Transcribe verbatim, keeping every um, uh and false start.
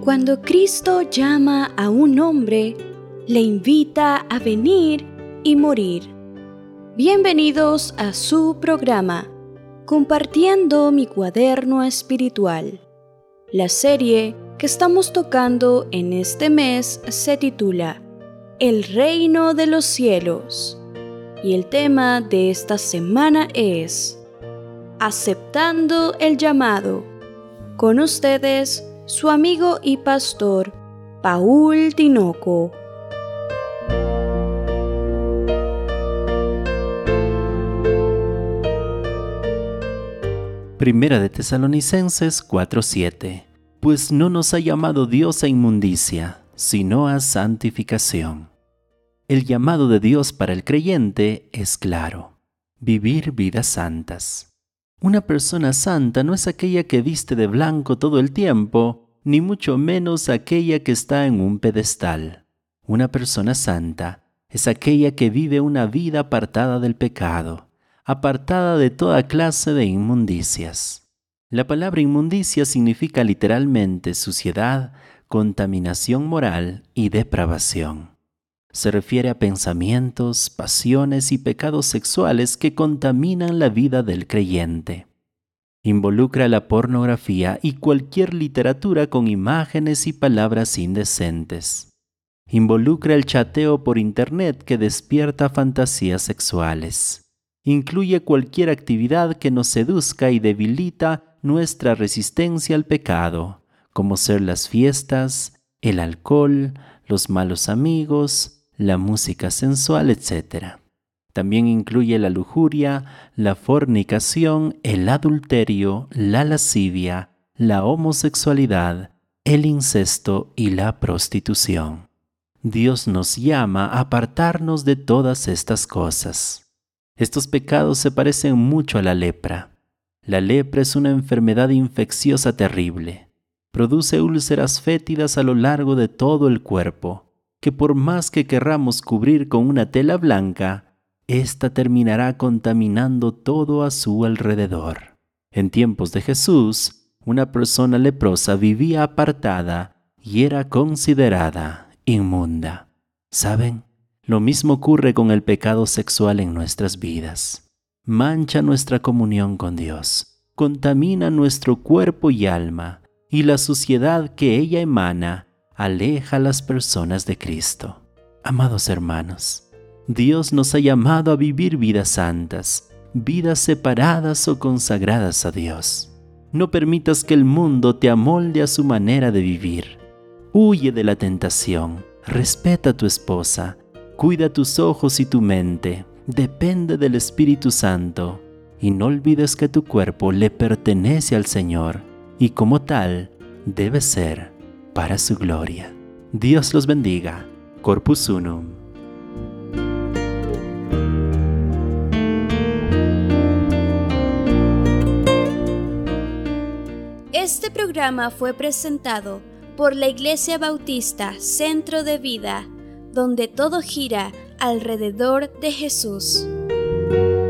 Cuando Cristo llama a un hombre, le invita a venir y morir. Bienvenidos a su programa, Compartiendo mi cuaderno espiritual. La serie que estamos tocando en este mes se titula El reino de los cielos. Y el tema de esta semana es Aceptando el llamado. Con ustedes, su amigo y pastor, Paul Tinoco. Primera de Tesalonicenses cuatro siete. Pues no nos ha llamado Dios a inmundicia, sino a santificación. El llamado de Dios para el creyente es claro: vivir vidas santas. Una persona santa no es aquella que viste de blanco todo el tiempo, ni mucho menos aquella que está en un pedestal. Una persona santa es aquella que vive una vida apartada del pecado, apartada de toda clase de inmundicias. La palabra inmundicia significa literalmente suciedad, contaminación moral y depravación. Se refiere a pensamientos, pasiones y pecados sexuales que contaminan la vida del creyente. Involucra la pornografía y cualquier literatura con imágenes y palabras indecentes. Involucra el chateo por internet que despierta fantasías sexuales. Incluye cualquier actividad que nos seduzca y debilita nuestra resistencia al pecado, como ser las fiestas, el alcohol, los malos amigos, la música sensual, etcétera. También incluye la lujuria, la fornicación, el adulterio, la lascivia, la homosexualidad, el incesto y la prostitución. Dios nos llama a apartarnos de todas estas cosas. Estos pecados se parecen mucho a la lepra. La lepra es una enfermedad infecciosa terrible. Produce úlceras fétidas a lo largo de todo el cuerpo, que por más que querramos cubrir con una tela blanca, ésta terminará contaminando todo a su alrededor. En tiempos de Jesús, una persona leprosa vivía apartada y era considerada inmunda. ¿Saben? Lo mismo ocurre con el pecado sexual en nuestras vidas. Mancha nuestra comunión con Dios, contamina nuestro cuerpo y alma, y la suciedad que ella emana aleja a las personas de Cristo. Amados hermanos, Dios nos ha llamado a vivir vidas santas, vidas separadas o consagradas a Dios. No permitas que el mundo te amolde a su manera de vivir. Huye de la tentación, respeta a tu esposa, cuida tus ojos y tu mente, depende del Espíritu Santo, y no olvides que tu cuerpo le pertenece al Señor, y como tal, debe ser para su gloria. Dios los bendiga. Corpus Unum. Este programa fue presentado por la Iglesia Bautista Centro de Vida, donde todo gira alrededor de Jesús.